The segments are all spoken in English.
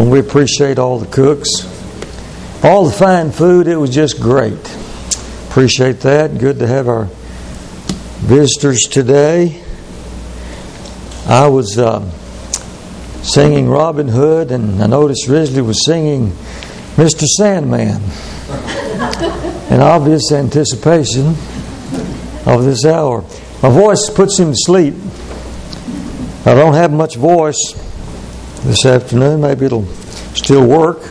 And we appreciate all the cooks. All the fine food, it was just great. Appreciate that. Good to have our visitors today. I was singing Robin Hood, and I noticed Risley was singing Mr. Sandman in obvious anticipation of this hour. My voice puts him to sleep. I don't have much voice this afternoon. Maybe it'll still work.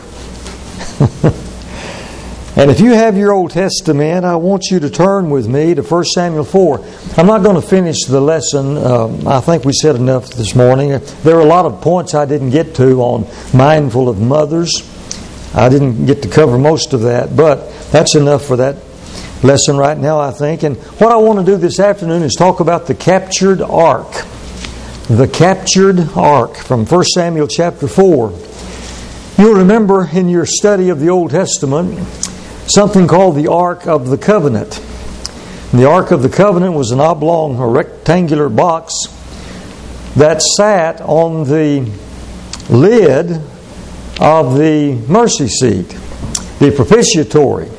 And if you have your Old Testament, I want you to turn with me to 1 Samuel 4. I'm not going to finish the lesson. I think we said enough this morning. There are a lot of points I didn't get to on mindful of mothers. I didn't get to cover most of that, but that's enough for that lesson right now, I think. And what I want to do this afternoon is talk about the captured ark. The captured ark from 1 Samuel chapter 4. You'll remember in your study of the Old Testament something called the Ark of the Covenant. And the Ark of the Covenant was an oblong or rectangular box that sat on the lid of the mercy seat, the propitiatory.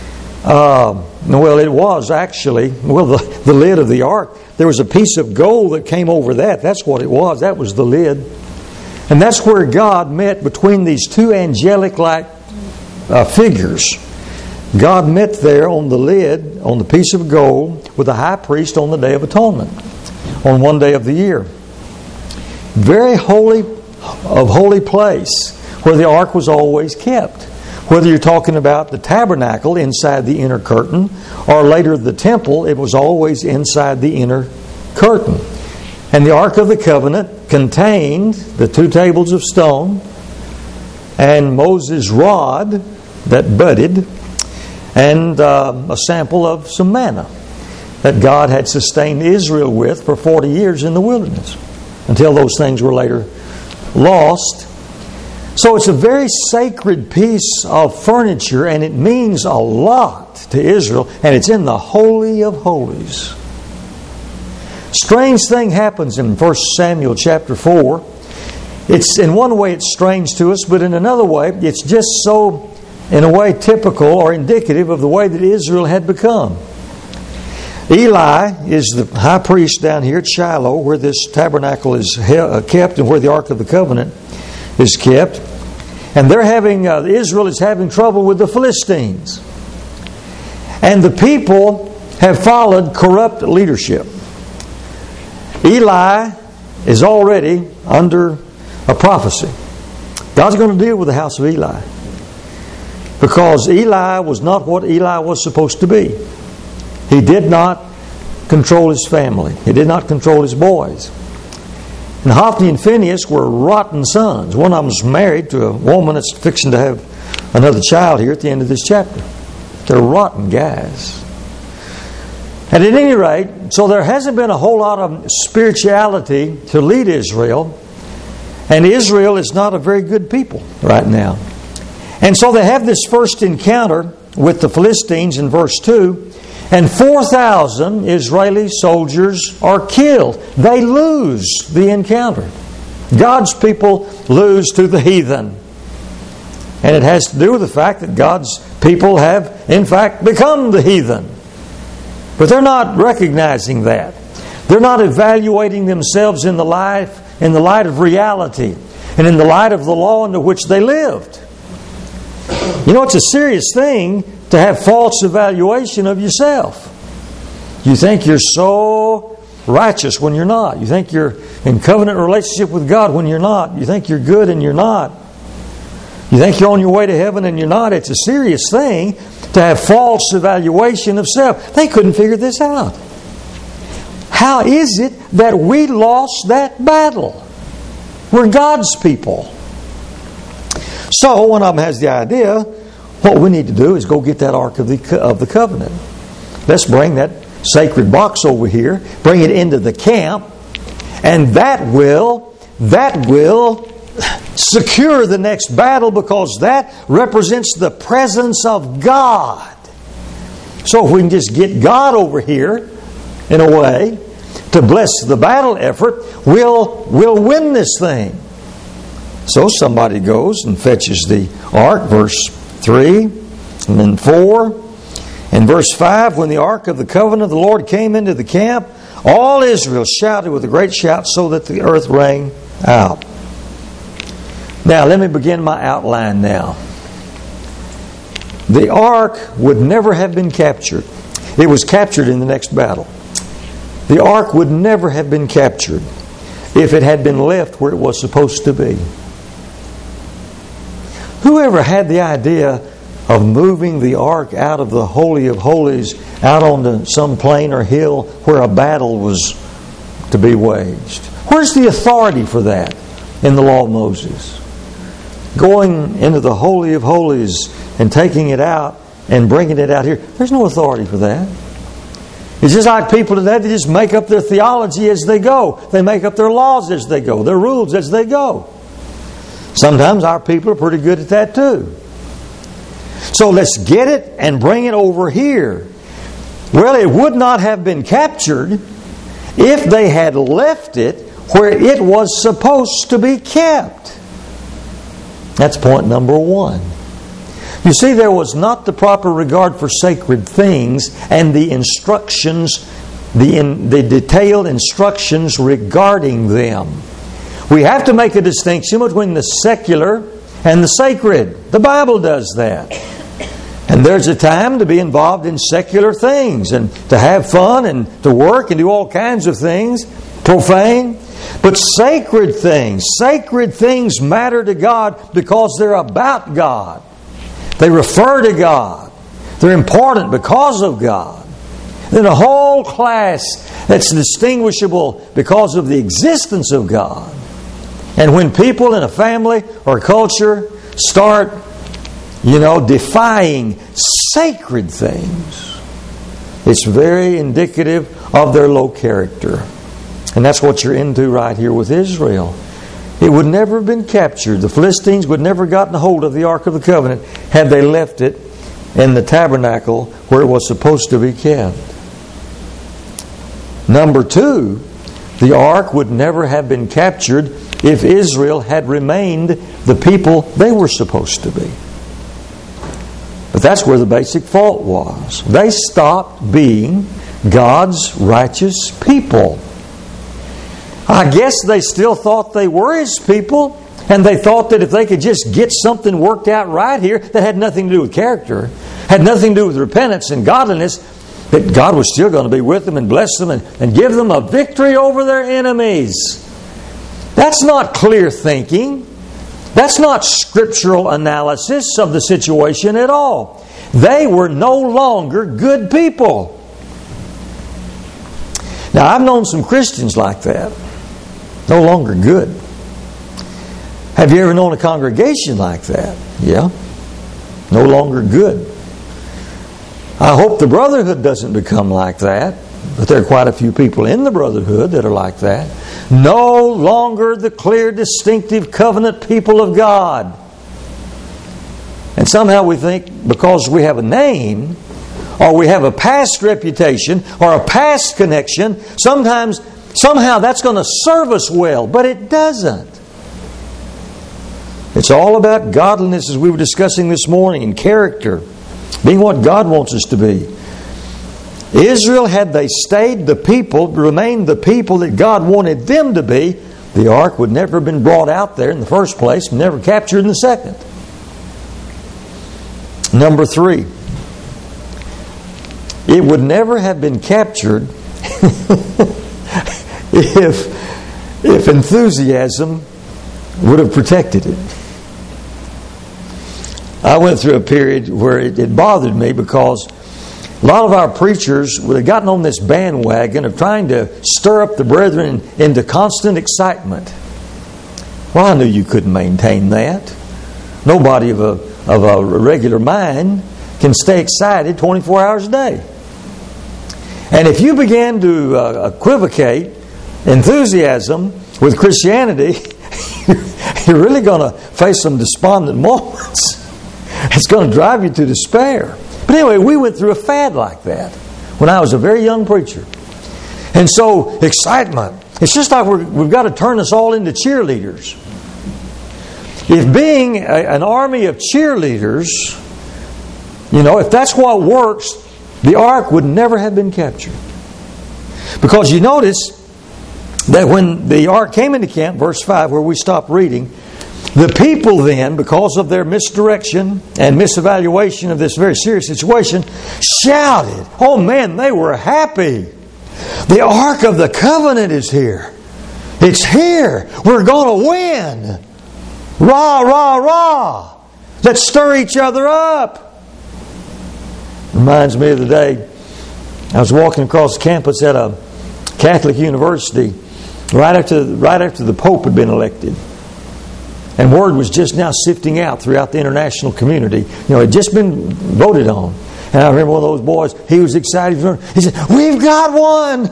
It was actually, the lid of the ark. There was a piece of gold that came over that. That's what it was. That was the lid. And that's where God met between these two angelic-like figures. God met there on the lid, on the piece of gold, with the high priest on the Day of Atonement, on one day of the year. Very holy place where the ark was always kept. Whether you're talking about the tabernacle inside the inner curtain, or later the temple, it was always inside the inner curtain. And the Ark of the Covenant contained the 2 tables of stone and Moses' rod that budded, and a sample of some manna that God had sustained Israel with for 40 years in the wilderness, until those things were later lost. So it's a very sacred piece of furniture, and it means a lot to Israel, and it's in the Holy of Holies. Strange thing happens in 1 Samuel chapter 4. It's in one way it's strange to us, but in another way it's just so, in a way, typical or indicative of the way that Israel had become. Eli is the high priest down here at Shiloh, where this tabernacle is kept and where the Ark of the Covenant is kept. And they're Israel is having trouble with the Philistines. And the people have followed corrupt leadership. Eli is already under a prophecy. God's going to deal with the house of Eli, because Eli was not what Eli was supposed to be. He did not control his family. He did not control his boys. And Hophni and Phinehas were rotten sons. One of them was married to a woman that's fixing to have another child here at the end of this chapter. They're rotten guys. And at any rate, so there hasn't been a whole lot of spirituality to lead Israel. And Israel is not a very good people right now. And so they have this first encounter with the Philistines in verse 2. And 4,000 Israeli soldiers are killed. They lose the encounter. God's people lose to the heathen. And it has to do with the fact that God's people have, in fact, become the heathen. But they're not recognizing that. They're not evaluating themselves in the light of reality and in the light of the law under which they lived. You know, it's a serious thing to have false evaluation of yourself. You think you're so righteous when you're not. You think you're in covenant relationship with God when you're not. You think you're good and you're not. You think you're on your way to heaven and you're not. It's a serious thing to have false evaluation of self. They couldn't figure this out. How is it that we lost that battle? We're God's people. So one of them has the idea, what we need to do is go get that Ark of the Covenant. Let's bring that sacred box over here, bring it into the camp, and that will secure the next battle, because that represents the presence of God. So if we can just get God over here, in a way, to bless the battle effort, we'll win this thing. So somebody goes and fetches the ark, verse 3 and then 4. In verse 5, when the ark of the covenant of the Lord came into the camp, all Israel shouted with a great shout so that the earth rang out. Now, let me begin my outline now. The ark would never have been captured. It was captured in the next battle. The ark would never have been captured if it had been left where it was supposed to be. Whoever had the idea of moving the ark out of the Holy of Holies out onto some plain or hill where a battle was to be waged? Where's the authority for that in the law of Moses? Going into the Holy of Holies and taking it out and bringing it out here, there's no authority for that. It's just like people today, they just make up their theology as they go. They make up their laws as they go, their rules as they go. Sometimes our people are pretty good at that too. So let's get it and bring it over here. Well, it would not have been captured if they had left it where it was supposed to be kept. That's point number 1. You see, there was not the proper regard for sacred things and the instructions, the detailed instructions regarding them. We have to make a distinction between the secular and the sacred. The Bible does that. And there's a time to be involved in secular things and to have fun and to work and do all kinds of things, profane. But sacred things matter to God because they're about God. They refer to God. They're important because of God. Then a whole class that's distinguishable because of the existence of God. And when people in a family or culture start, defying sacred things, it's very indicative of their low character. And that's what you're into right here with Israel. It would never have been captured. The Philistines would never have gotten a hold of the Ark of the Covenant had they left it in the tabernacle where it was supposed to be kept. Number 2, the Ark would never have been captured if Israel had remained the people they were supposed to be. But that's where the basic fault was. They stopped being God's righteous people. I guess they still thought they were His people, and they thought that if they could just get something worked out right here that had nothing to do with character, had nothing to do with repentance and godliness, that God was still going to be with them and bless them and give them a victory over their enemies. That's not clear thinking. That's not scriptural analysis of the situation at all. They were no longer good people. Now, I've known some Christians like that. No longer good. Have you ever known a congregation like that? Yeah. No longer good. I hope the brotherhood doesn't become like that, but there are quite a few people in the brotherhood that are like that. No longer the clear, distinctive covenant people of God. And somehow we think because we have a name, or we have a past reputation, or a past connection, somehow that's going to serve us well, but it doesn't. It's all about godliness, as we were discussing this morning, and character, being what God wants us to be. Israel, had they stayed the people, remained the people that God wanted them to be, the ark would never have been brought out there in the first place, never captured in the second. Number 3. It would never have been captured if enthusiasm would have protected it. I went through a period where it bothered me because a lot of our preachers had gotten on this bandwagon of trying to stir up the brethren into constant excitement. Well, I knew you couldn't maintain that. Nobody of a regular mind can stay excited 24 hours a day. And if you began to equivocate enthusiasm with Christianity, you're really going to face some despondent moments. It's going to drive you to despair. But anyway, we went through a fad like that when I was a very young preacher. And so, excitement. It's just like we've got to turn us all into cheerleaders. if being an army of cheerleaders, if that's what works, the ark would never have been captured. Because you notice that when the ark came into camp, verse 5, where we stopped reading, the people then, because of their misdirection and misevaluation of this very serious situation, shouted. Oh man, they were happy. The Ark of the Covenant is here. It's here. We're going to win. Rah, rah, rah. Let's stir each other up. Reminds me of the day I was walking across the campus at a Catholic university right after the Pope had been elected. And word was just now sifting out throughout the international community. It had just been voted on. And I remember one of those boys, he was excited. He said, "We've got one!"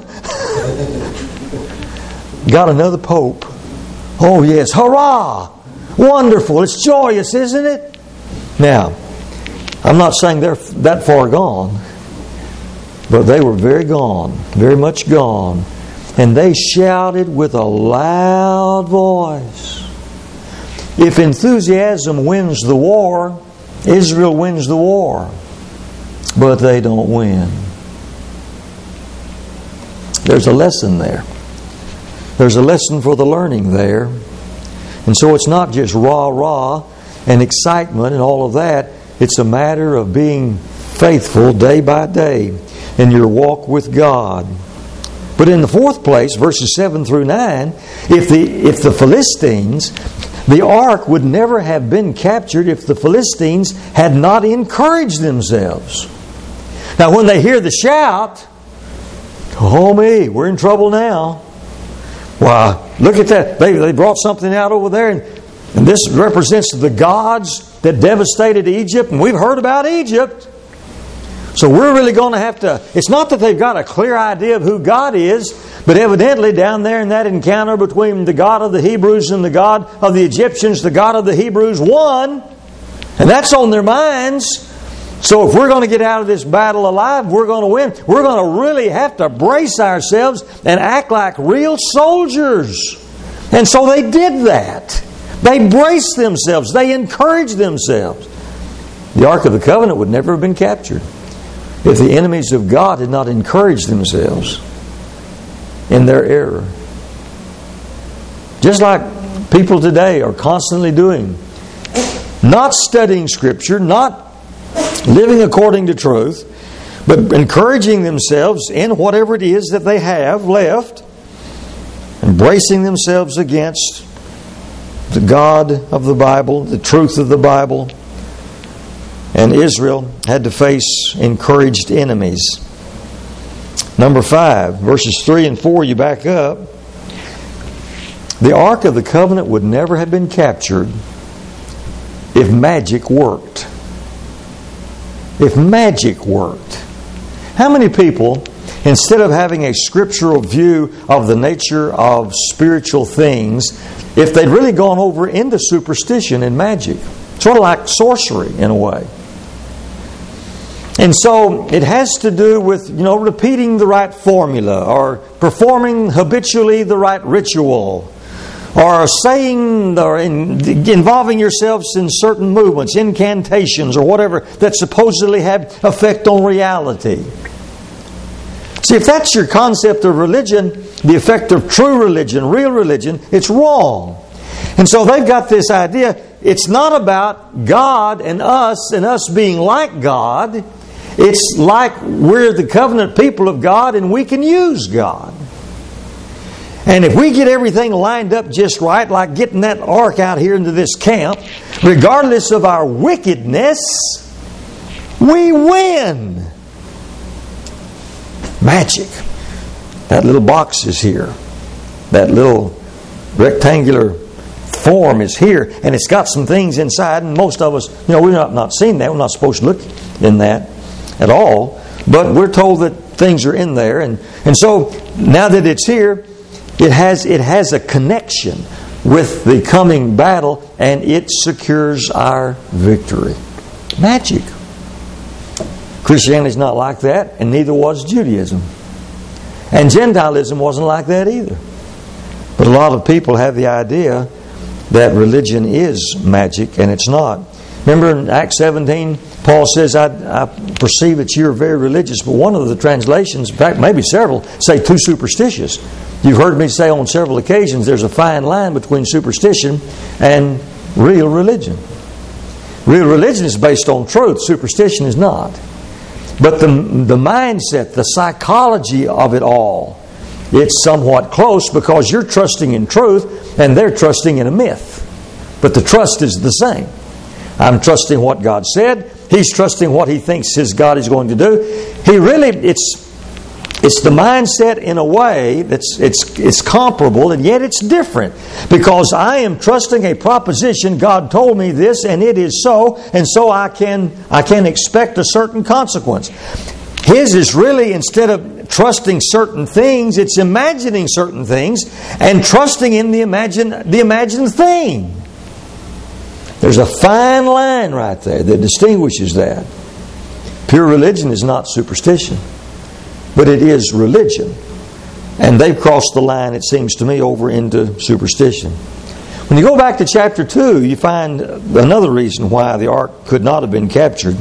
Got another Pope. Oh yes, hurrah! Wonderful. It's joyous, isn't it? Now, I'm not saying they're that far gone, but they were very gone, very much gone. And they shouted with a loud voice. If enthusiasm wins the war, Israel wins the war. But they don't win. There's a lesson there. There's a lesson for the learning there. And so it's not just rah-rah and excitement and all of that. It's a matter of being faithful day by day in your walk with God. But in the fourth place, verses 7 through 9, if the Philistines, the ark would never have been captured if the Philistines had not encouraged themselves. Now when they hear the shout, oh me, we're in trouble now. Wow, look at that. They brought something out over there, and this represents the gods that devastated Egypt, and we've heard about Egypt. So we're really going to have to... It's not that they've got a clear idea of who God is, but evidently down there in that encounter between the God of the Hebrews and the God of the Egyptians, the God of the Hebrews won. And that's on their minds. So if we're going to get out of this battle alive, we're going to win. We're going to really have to brace ourselves and act like real soldiers. And so they did that. They braced themselves. They encouraged themselves. The Ark of the Covenant would never have been captured if the enemies of God had not encouraged themselves in their error. Just like people today are constantly doing. Not studying Scripture, not living according to truth, but encouraging themselves in whatever it is that they have left, and bracing themselves against the God of the Bible, the truth of the Bible. And Israel had to face encouraged enemies. Number 5, verses 3 and 4, you back up. The Ark of the Covenant would never have been captured if magic worked. If magic worked. How many people, instead of having a scriptural view of the nature of spiritual things, if they'd really gone over into superstition and magic, sort of like sorcery in a way. And so it has to do with, repeating the right formula, or performing habitually the right ritual, or saying or involving yourselves in certain movements, incantations, or whatever that supposedly have effect on reality. See, if that's your concept of religion, the effect of true religion, real religion, it's wrong. And so they've got this idea, it's not about God and us being like God. It's like we're the covenant people of God and we can use God. And if we get everything lined up just right, like getting that ark out here into this camp, regardless of our wickedness, we win. Magic. That little box is here. That little rectangular form is here, and it's got some things inside, and most of us, we've not seen that. We're not supposed to look in that at all, but we're told that things are in there, and so now that it's here, it has a connection with the coming battle, and it secures our victory. Magic. Christianity's not like that, and neither was Judaism. And Gentilism wasn't like that either. But a lot of people have the idea that religion is magic, and it's not. Remember in Acts 17, Paul says, I perceive that you're very religious, but one of the translations, in fact maybe several, say too superstitious. You've heard me say on several occasions there's a fine line between superstition and real religion. Real religion is based on truth. Superstition is not. But the mindset, the psychology of it all, it's somewhat close because you're trusting in truth and they're trusting in a myth. But the trust is the same. I'm trusting what God said. He's trusting what he thinks his God is going to do. It's the mindset in a way that's it's comparable, and yet it's different. Because I am trusting a proposition. God told me this, and it is so, and so I can expect a certain consequence. His is really, instead of trusting certain things, it's imagining certain things and trusting in the imagined thing. There's a fine line right there that distinguishes that. Pure religion is not superstition, but it is religion. And they've crossed the line, it seems to me, over into superstition. When you go back to chapter 2, you find another reason why the ark could not have been captured.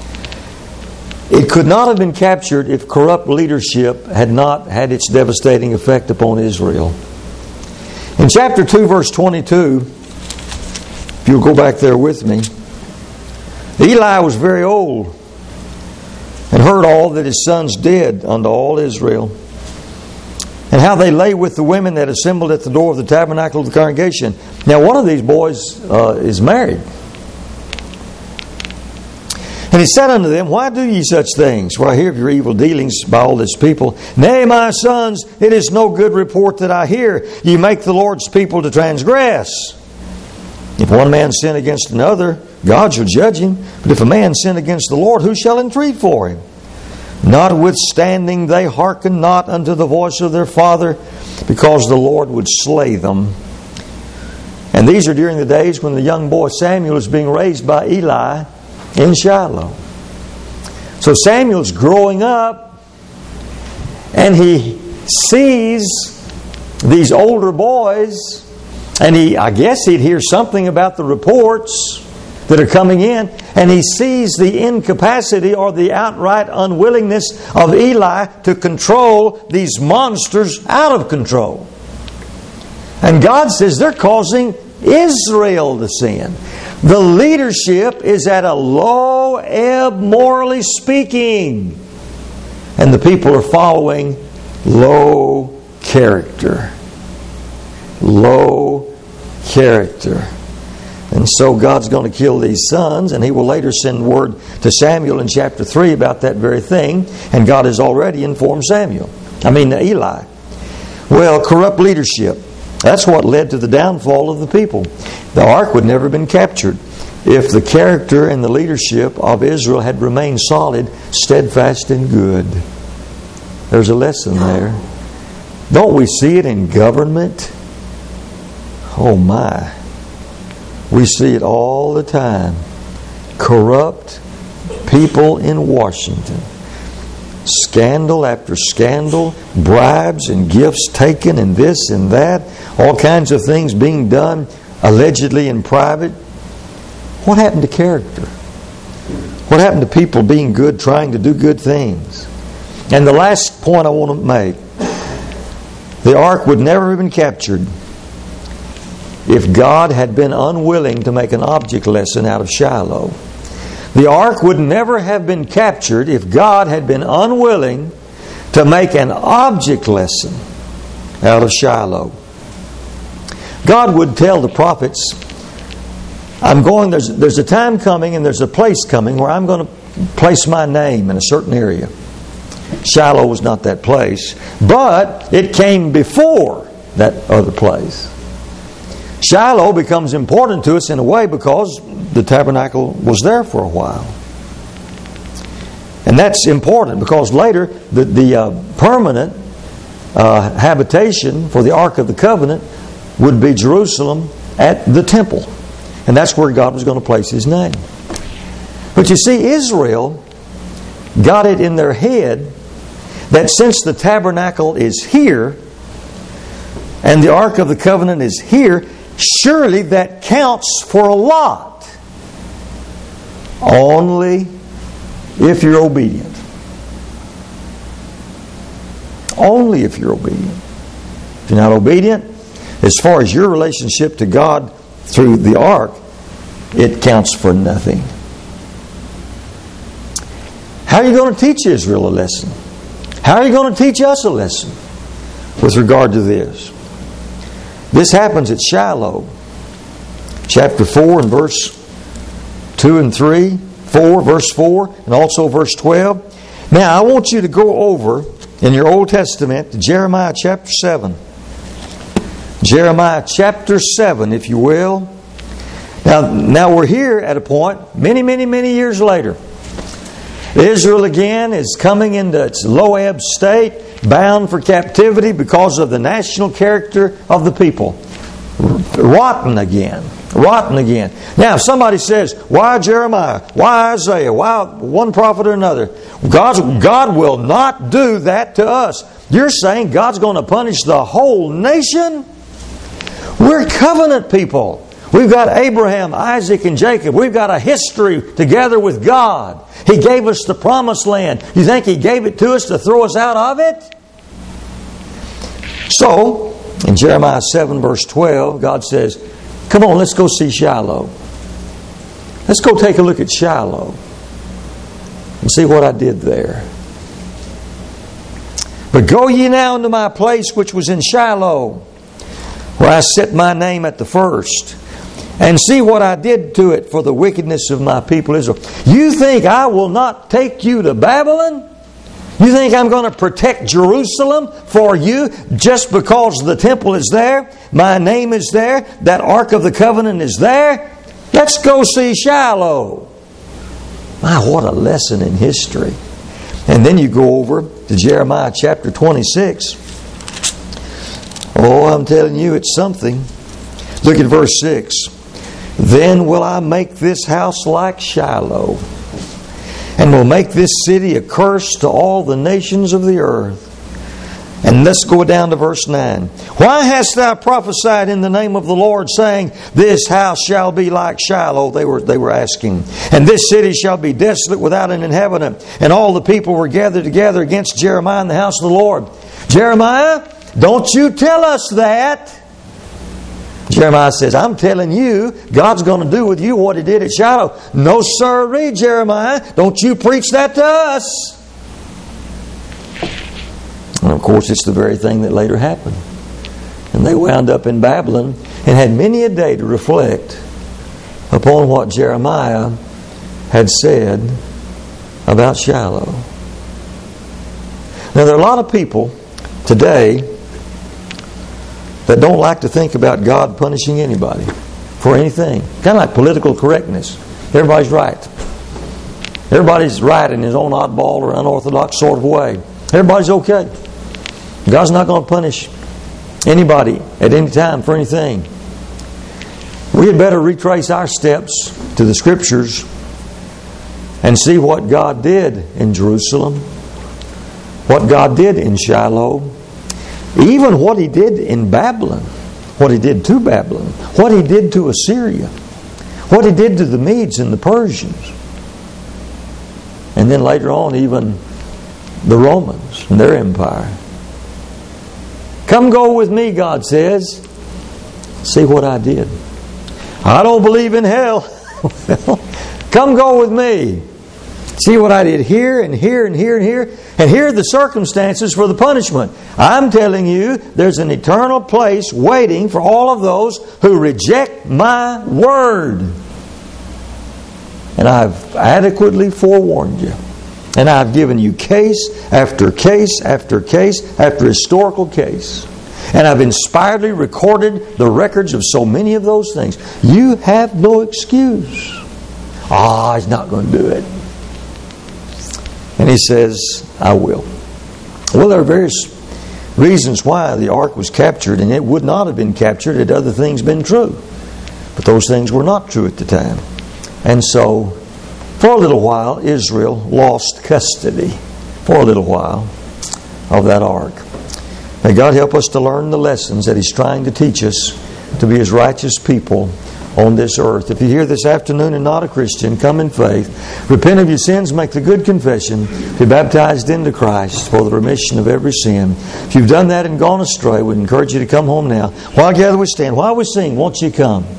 It could not have been captured if corrupt leadership had not had its devastating effect upon Israel. In chapter 2, verse 22, if you'll go back there with me, Eli was very old and heard all that his sons did unto all Israel, and how they lay with the women that assembled at the door of the tabernacle of the congregation. Now one of these boys is married. And he said unto them, Why do ye such things? For I hear of your evil dealings by all this people. Nay, my sons, it is no good report that I hear. Ye make the Lord's people to transgress. If one man sin against another, God shall judge him. But if a man sin against the Lord, who shall entreat for him? Notwithstanding, they hearkened not unto the voice of their father, because the Lord would slay them. And these are during the days when the young boy Samuel is being raised by Eli in Shiloh. So Samuel's growing up, and he sees these older boys, and I guess he'd hear something about the reports that are coming in, and he sees the incapacity or the outright unwillingness of Eli to control these monsters out of control. And God says they're causing Israel to sin. The leadership is at a low ebb, morally speaking, and the people are following low character. Low character. And so God's going to kill these sons, and He will later send word to Samuel in chapter 3 about that very thing, and God has already informed Eli. Well, corrupt leadership. That's what led to the downfall of the people. The ark would never have been captured if the character and the leadership of Israel had remained solid, steadfast, and good. There's a lesson there. Don't we see it in government? Oh my. We see it all the time. Corrupt people in Washington. Scandal after scandal, bribes and gifts taken and this and that, all kinds of things being done allegedly in private. What happened to character? What happened to people being good, trying to do good things? And the last point I want to make, the ark would never have been captured if God had been unwilling to make an object lesson out of Shiloh. The ark would never have been captured if God had been unwilling to make an object lesson out of Shiloh. God would tell the prophets, there's a time coming and there's a place coming where I'm going to place my name in a certain area. Shiloh was not that place, but it came before that other place. Shiloh becomes important to us in a way because the tabernacle was there for a while. And that's important because later the permanent habitation for the Ark of the Covenant would be Jerusalem at the temple. And that's where God was going to place His name. But you see, Israel got it in their head that since the tabernacle is here and the Ark of the Covenant is here, Surely that counts for a lot. Only if you're obedient. Only if you're obedient. If you're not obedient, as far as your relationship to God through the ark, it counts for nothing. How are you going to teach Israel a lesson? How are you going to teach us a lesson with regard to this? This happens at Shiloh. Chapter 4 and verse 2 and 3. 4, verse 4, and also verse 12. Now, I want you to go over in your Old Testament to Jeremiah chapter 7. Jeremiah chapter 7, if you will. Now we're here at a point, many years later. Israel again is coming into its low ebb state, bound for captivity because of the national character of the people. Rotten again. Now, if somebody says, why Jeremiah? Why Isaiah? Why one prophet or another? God will not do that to us. You're saying God's going to punish the whole nation? We're covenant people. We've got Abraham, Isaac, and Jacob. We've got a history together with God. He gave us the promised land. You think He gave it to us to throw us out of it? So, in Jeremiah 7 verse 12, God says, come on, let's go see Shiloh. Let's go take a look at Shiloh and see what I did there. But go ye now into my place which was in Shiloh, where I set my name at the first, and see what I did to it for the wickedness of my people Israel. You think I will not take you to Babylon? You think I'm going to protect Jerusalem for you just because the temple is there? My name is there. That Ark of the Covenant is there. Let's go see Shiloh. My, what a lesson in history. And then you go over to Jeremiah chapter 26. Oh, I'm telling you, it's something. Look at verse 6. Then will I make this house like Shiloh, and will make this city a curse to all the nations of the earth. And let's go down to verse 9. Why hast thou prophesied in the name of the Lord, saying, this house shall be like Shiloh? They were asking. And this city shall be desolate without an inhabitant. And all the people were gathered together against Jeremiah in the house of the Lord. Jeremiah, don't you tell us that. Jeremiah says, I'm telling you, God's going to do with you what He did at Shiloh. No sirree, Jeremiah. Don't you preach that to us. And of course, it's the very thing that later happened. And they wound up in Babylon and had many a day to reflect upon what Jeremiah had said about Shiloh. Now, there are a lot of people today that don't like to think about God punishing anybody for anything. Kind of like political correctness. Everybody's right. Everybody's right in his own oddball or unorthodox sort of way. Everybody's okay. God's not going to punish anybody at any time for anything. We had better retrace our steps to the Scriptures and see what God did in Jerusalem, what God did in Shiloh, even what He did in Babylon, what He did to Babylon, what He did to Assyria, what He did to the Medes and the Persians, and then later on even the Romans and their empire. Come go with me, God says. See what I did. I don't believe in hell. Come go with me. See what I did here and here and here and here. And here are the circumstances for the punishment. I'm telling you, there's an eternal place waiting for all of those who reject my word. And I've adequately forewarned you. And I've given you case after case after case after historical case. And I've inspiredly recorded the records of so many of those things. You have no excuse. He's not going to do it. And He says, I will. Well, there are various reasons why the ark was captured, and it would not have been captured had other things been true. But those things were not true at the time. And so, for a little while, Israel lost custody, for a little while, of that ark. May God help us to learn the lessons that He's trying to teach us to be His righteous people on this earth. If you're here this afternoon and not a Christian, come in faith. Repent of your sins, make the good confession, be baptized into Christ for the remission of every sin. If you've done that and gone astray, we encourage you to come home now. While together we stand, while we sing, won't you come?